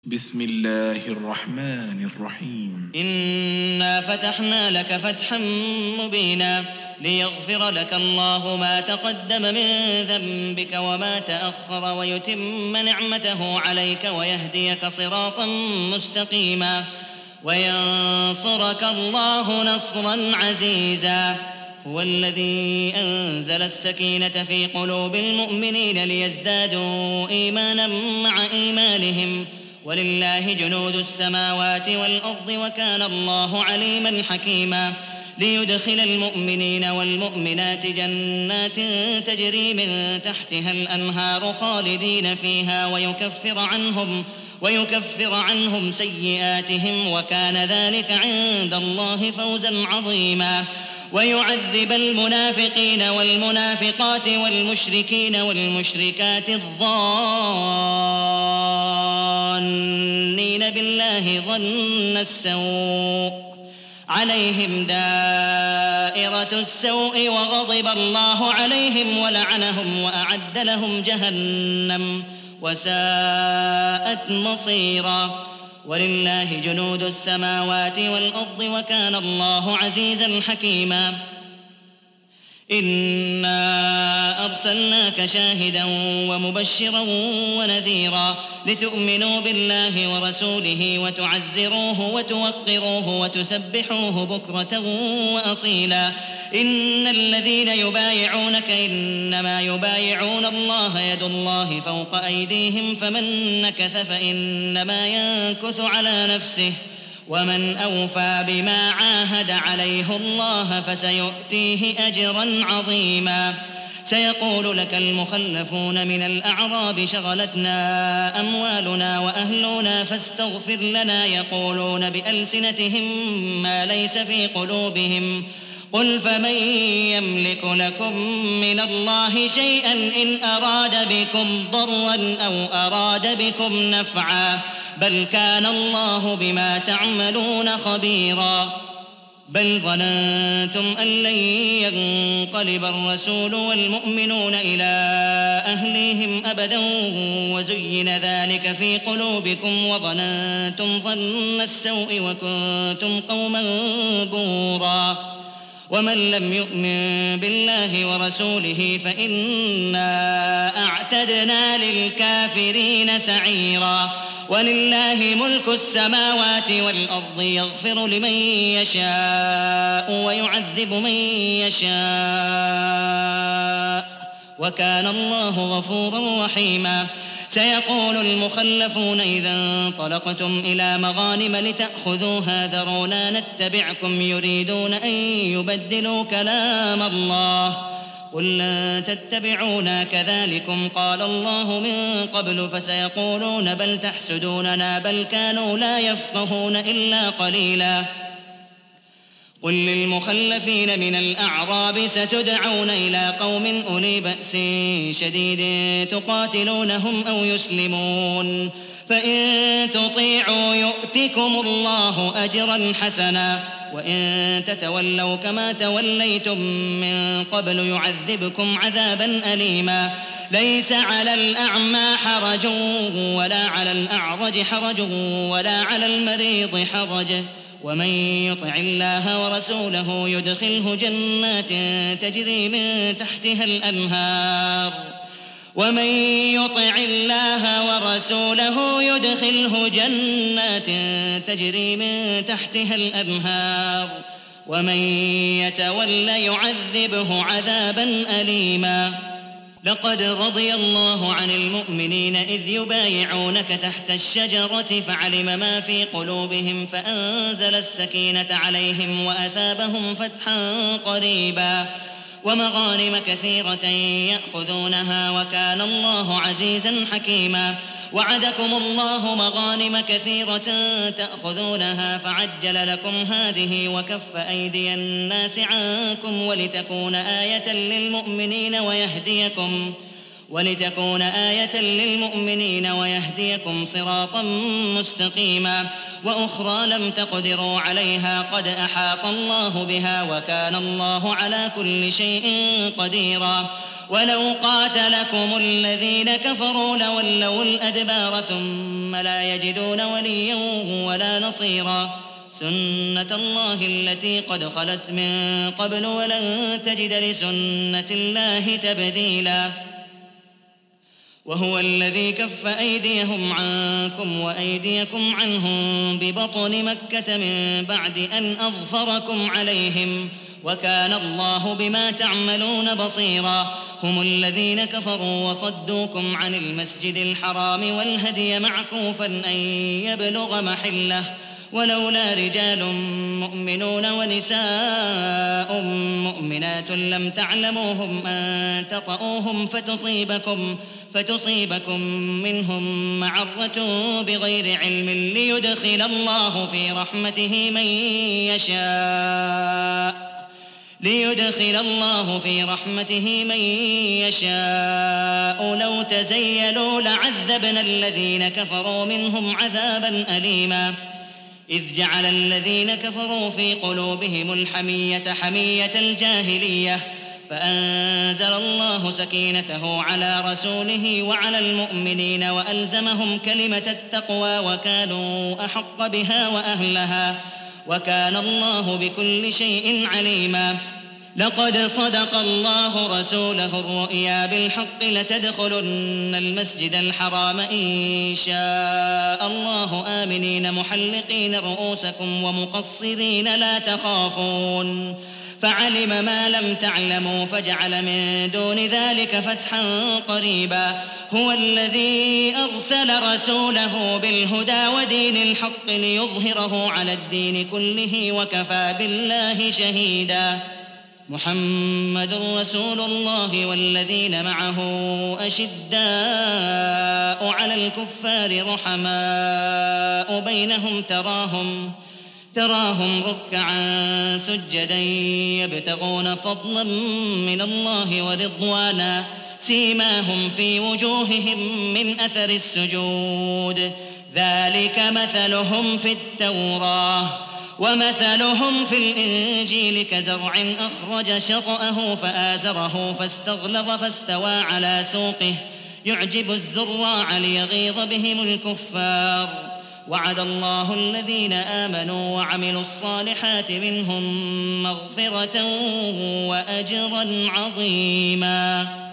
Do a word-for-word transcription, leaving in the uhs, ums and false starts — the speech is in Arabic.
بسم الله الرحمن الرحيم. إنا فتحنا لك فتحا مبينا ليغفر لك الله ما تقدم من ذنبك وما تأخر ويتم نعمته عليك ويهديك صراطا مستقيما وينصرك الله نصرا عزيزا. هو الذي أنزل السكينة في قلوب المؤمنين ليزدادوا إيمانا مع إيمانهم ولله جنود السماوات والأرض وكان الله عليما حكيما. ليدخل المؤمنين والمؤمنات جنات تجري من تحتها الأنهار خالدين فيها ويكفر عنهم ويكفر عنهم سيئاتهم وكان ذلك عند الله فوزا عظيما. ويعذب المنافقين والمنافقات والمشركين والمشركات الظانين بالله ظن السوء عليهم دائرة السوء وغضب الله عليهم ولعنهم وأعد لهم جهنم وساءت مصيرا. ولله جنود السماوات والأرض وكان الله عزيزا حكيما. إنا أرسلناك شاهدا ومبشرا ونذيرا لتؤمنوا بالله ورسوله وتعزروه وتوقروه وتسبحوه بكرة وأصيلا. إن الذين يبايعونك إنما يبايعون الله يد الله فوق أيديهم فمن نكث فإنما ينكث على نفسه ومن أوفى بما عاهد عليه الله فسيؤتيه أجرا عظيما. سيقول لك المخلفون من الأعراب شغلتنا أموالنا وأهلنا فاستغفر لنا يقولون بألسنتهم ما ليس في قلوبهم قل فمن يملك لكم من الله شيئا إن أراد بكم ضرا أو أراد بكم نفعا بل كان الله بما تعملون خبيرا. بل ظننتم أن لن ينقلب الرسول والمؤمنون إلى أهليهم أبدا وزين ذلك في قلوبكم وظننتم ظن السوء وكنتم قوما بورا. ومن لم يؤمن بالله ورسوله فإنا أعتدنا للكافرين سعيرا. ولله ملك السماوات والأرض يغفر لمن يشاء ويعذب من يشاء وكان الله غفورا رحيما. سيقول المخلفون إذا انطلقتم إلى مغانم لتأخذوها ذرونا نتبعكم يريدون أن يبدلوا كلام الله قل لن تتبعونا كذلكم قال الله من قبل فسيقولون بل تحسدوننا بل كانوا لا يفقهون إلا قليلا. قل للمخلفين من الأعراب ستدعون إلى قوم أولي بأس شديد تقاتلونهم أو يسلمون فإن تطيعوا يؤتكم الله أجرا حسنا وإن تتولوا كما توليتم من قبل يعذبكم عذابا أليما. ليس على الأعمى حرج ولا على الأعرج حرج ولا على المريض حرج ومن يطع الله ورسوله يدخله جنات تجري من تحتها الأنهار ومن يطع الله ورسوله يدخله جنات تجري من تحتها الأنهار ومن يتول يعذبه عذابا أليما. لقد رضي الله عن المؤمنين إذ يبايعونك تحت الشجرة فعلم ما في قلوبهم فأنزل السكينة عليهم وأثابهم فتحا قريبا ومغانم كثيرة يأخذونها وكان الله عزيزا حكيما. وعدكم الله مغانم كثيرة تأخذونها فعجل لكم هذه وكف أيدي الناس عنكم ولتكون آية للمؤمنين ويهديكم ولتكون آية للمؤمنين ويهديكم صراطا مستقيما. وأخرى لم تقدروا عليها قد أحاط الله بها وكان الله على كل شيء قديرا. ولو قاتلكم الذين كفروا لولوا الأدبار ثم لا يجدون وليا ولا نصيرا سنة الله التي قد خلت من قبل ولن تجد لسنة الله تبديلا وهو الذي كف أيديهم عنكم وأيديكم عنهم ببطن مكة من بعد أن أظفركم عليهم وكان الله بما تعملون بصيرا هم الذين كفروا وصدوكم عن المسجد الحرام والهدي معكوفا أن يبلغ محله ولولا رجال مؤمنون ونساء مؤمنات لم تعلموهم أن تطؤوهم فتصيبكم, فتصيبكم منهم معرة بغير علم ليدخل الله في رحمته من يشاء ليدخل الله في رحمته من يشاء لو تزيلوا لعذبنا الذين كفروا منهم عذابا أليما إذ جعل الذين كفروا في قلوبهم الحمية حمية الجاهلية فأنزل الله سكينته على رسوله وعلى المؤمنين وألزمهم كلمة التقوى وكانوا أحق بها وأهلها وكان الله بكل شيء عليما لقد صدق الله رسوله الرؤيا بالحق لتدخلن المسجد الحرام إن شاء الله آمنين محلقين رؤوسكم ومقصرين لا تخافون فعلم ما لم تعلموا فجعل من دون ذلك فتحا قريبا هو الذي أرسل رسوله بالهدى ودين الحق ليظهره على الدين كله وكفى بالله شهيدا محمد رسول الله والذين معه أشداء على الكفار رحماء بينهم تراهم تراهم ركعا سجدا يبتغون فضلا من الله ورضوانا سيماهم في وجوههم من أثر السجود ذلك مثلهم في التوراة ومثلهم في الإنجيل كزرع أخرج شطأه فآزره فاستغلظ فاستوى على سوقه يعجب الزراع ليغيظ بهم الكفار وعد الله الذين آمنوا وعملوا الصالحات منهم مغفرة وأجرا عظيما.